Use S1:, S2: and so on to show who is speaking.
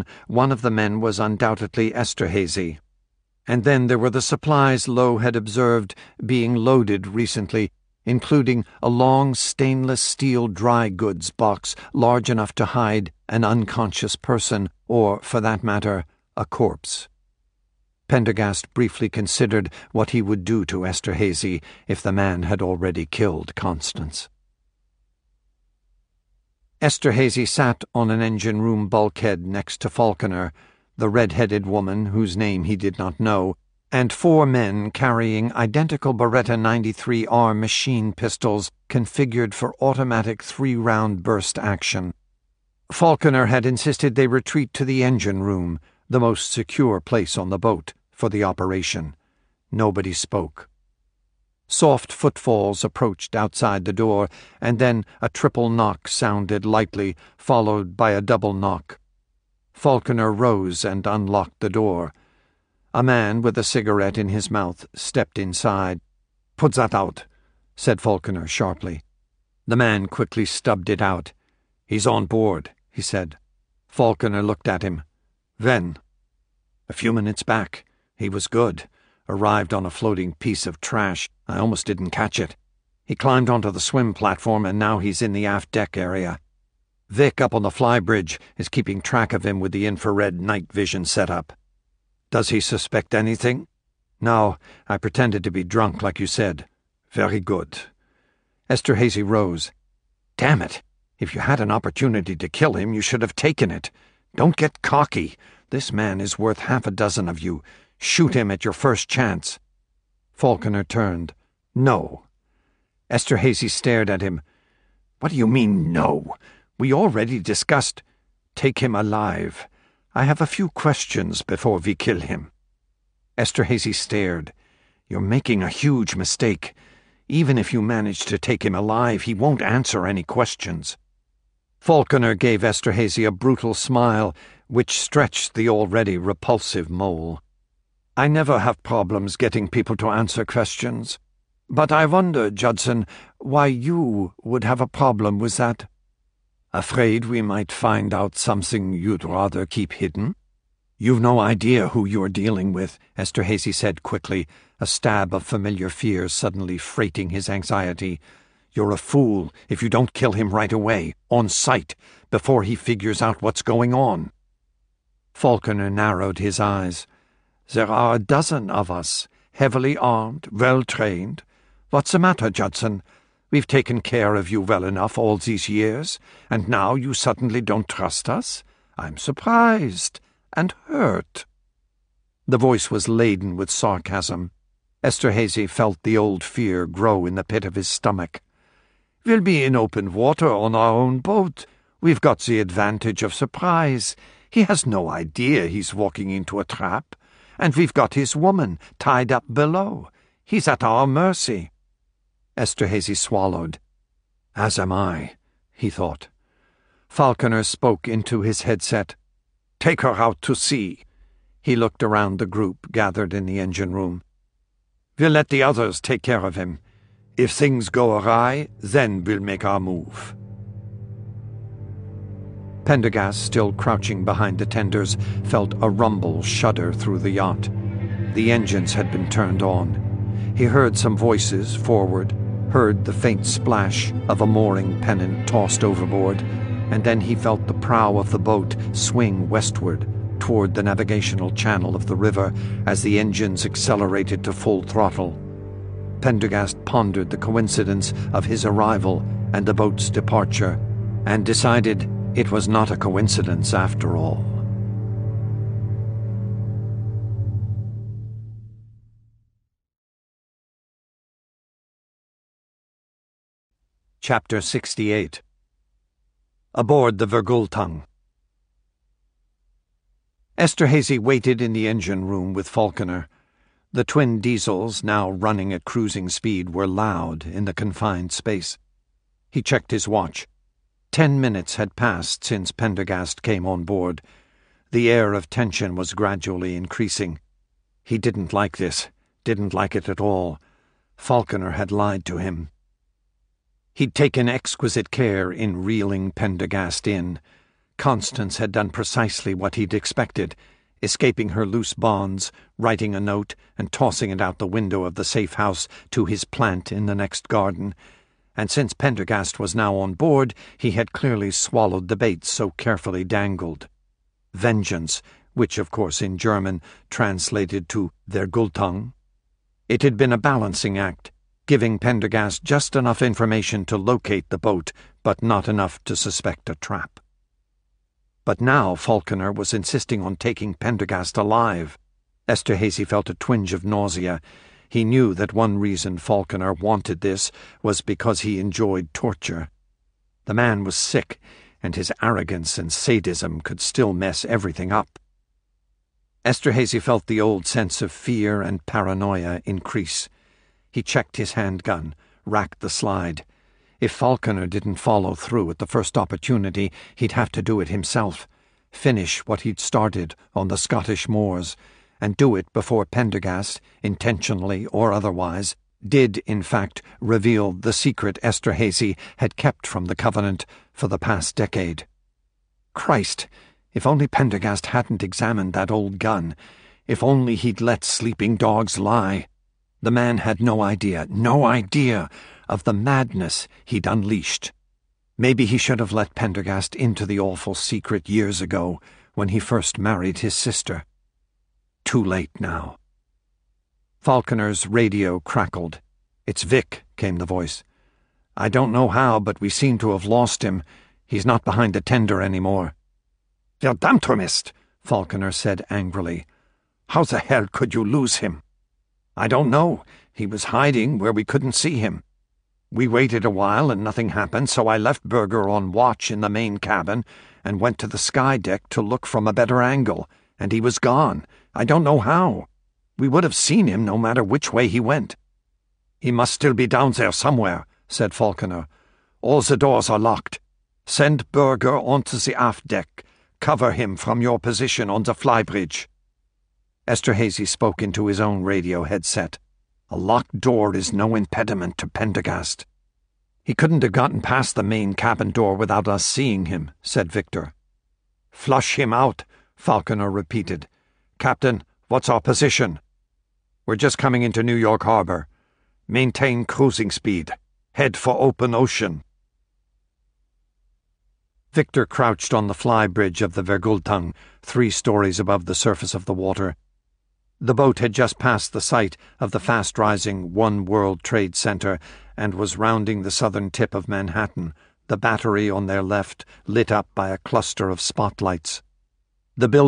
S1: Judson, one of the men was undoubtedly Esterhazy. And then there were the supplies Lowe had observed being loaded recently, including a long stainless steel dry goods box large enough to hide an unconscious person, or, for that matter, a corpse. Pendergast briefly considered what he would do to Esterhazy if the man had already killed Constance. Esterhazy sat on an engine-room bulkhead next to Falconer, the red-headed woman whose name he did not know, and 4 men carrying identical Beretta 93R machine pistols configured for automatic 3-round burst action. Falconer had insisted they retreat to the engine-room, the most secure place on the boat, for the operation. Nobody spoke. Soft footfalls approached outside the door, and then a triple knock sounded lightly, followed by a double knock. Falconer rose and unlocked the door. A man with a cigarette in his mouth stepped inside. "Put that out," said Falconer sharply. The man quickly stubbed it out. "He's on board," he said. Falconer looked at him. "When?" "A few minutes back. He was good. Arrived on a floating piece of trash. I almost didn't catch it. He climbed onto the swim platform, and now he's in the aft deck area. Vic up on the flybridge is keeping track of him with the infrared night vision setup." "Does he suspect anything?" "No, I pretended to be drunk, like you said." "Very good." Esterhazy rose. "Damn it! If you had an opportunity to kill him, you should have taken it. Don't get cocky. This man is worth 6 of you. Shoot him at your first chance." Falconer turned. "No." Esterhazy stared at him. "What do you mean, no? We already discussed—" "Take him alive. I have a few questions before we kill him." Esterhazy stared. "You're making a huge mistake. Even if you manage to take him alive, he won't answer any questions." Falconer gave Esterhazy a brutal smile, which stretched the already repulsive mole. "I never have problems getting people to answer questions. But I wonder, Judson, why you would have a problem with that." "Afraid we might find out something you'd rather keep hidden?" "You've no idea who you're dealing with," Esterhazy said quickly, a stab of familiar fear suddenly freighting his anxiety. "You're a fool if you don't kill him right away, on sight, before he figures out what's going on." Falconer narrowed his eyes. "There are 12 of us, heavily armed, well-trained. What's the matter, Judson? We've taken care of you well enough all these years, and now you suddenly don't trust us? I'm surprised and hurt." The voice was laden with sarcasm. Esterhazy felt the old fear grow in the pit of his stomach. "We'll be in open water on our own boat. We've got the advantage of surprise. He has no idea he's walking into a trap. And we've got his woman tied up below. He's at our mercy." Esterhazy swallowed. "As am I," he thought. Falconer spoke into his headset. "Take her out to sea." He looked around the group gathered in the engine room. "We'll let the others take care of him. If things go awry, then we'll make our move." Pendergast, still crouching behind the tenders, felt a rumble shudder through the yacht. The engines had been turned on. He heard some voices forward, heard the faint splash of a mooring pennant tossed overboard, and then he felt the prow of the boat swing westward toward the navigational channel of the river as the engines accelerated to full throttle. Pendergast pondered the coincidence of his arrival and the boat's departure, and decided it was not a coincidence after all. Chapter 68. Aboard the Vergultung. Esterhazy waited in the engine room with Falconer. The twin diesels, now running at cruising speed, were loud in the confined space. He checked his watch. 10 minutes had passed since Pendergast came on board. The air of tension was gradually increasing. He didn't like this, didn't like it at all. Falconer had lied to him. He'd taken exquisite care in reeling Pendergast in. Constance had done precisely what he'd expected, escaping her loose bonds, writing a note, and tossing it out the window of the safe house to his plant in the next garden. And since Pendergast was now on board, he had clearly swallowed the bait so carefully dangled. Vengeance, which of course in German translated to Vergeltung. It had been a balancing act, giving Pendergast just enough information to locate the boat, but not enough to suspect a trap. But now Falconer was insisting on taking Pendergast alive. Esterhazy felt a twinge of nausea. He knew that one reason Falconer wanted this was because he enjoyed torture. The man was sick, and his arrogance and sadism could still mess everything up. Esterhazy felt the old sense of fear and paranoia increase. He checked his handgun, racked the slide. If Falconer didn't follow through at the first opportunity, he'd have to do it himself, finish what he'd started on the Scottish moors, and do it before Pendergast, intentionally or otherwise, did in fact reveal the secret Esterhazy had kept from the Covenant for the past decade. Christ! If only Pendergast hadn't examined that old gun. If only he'd let sleeping dogs lie. The man had no idea of the madness he'd unleashed. Maybe he should have let Pendergast into the awful secret years ago, when he first married his sister. Too late now. Falconer's radio crackled. "It's Vic," came the voice. "I don't know how, but we seem to have lost him. He's not behind the tender anymore." "Verdammtmist," Falconer said angrily. "How the hell could you lose him?" "I don't know. He was hiding where we couldn't see him. We waited a while and nothing happened, so I left Berger on watch in the main cabin and went to the sky deck to look from a better angle, and he was gone. I don't know how. We would have seen him no matter which way he went." "He must still be down there somewhere," said Falconer. "All the doors are locked. Send Berger onto the aft deck. Cover him from your position on the flybridge." Esterhazy spoke into his own radio headset. "A locked door is no impediment to Pendergast." "He couldn't have gotten past the main cabin door without us seeing him," said Victor. "Flush him out," Falconer repeated. "Captain, what's our position?" "We're just coming into New York Harbor. Maintain cruising speed. Head for open ocean." Victor crouched on the flybridge of the Vergeltung, 3 stories above the surface of the water. The boat had just passed the site of the fast-rising One World Trade Center and was rounding the southern tip of Manhattan, the Battery on their left lit up by a cluster of spotlights. The building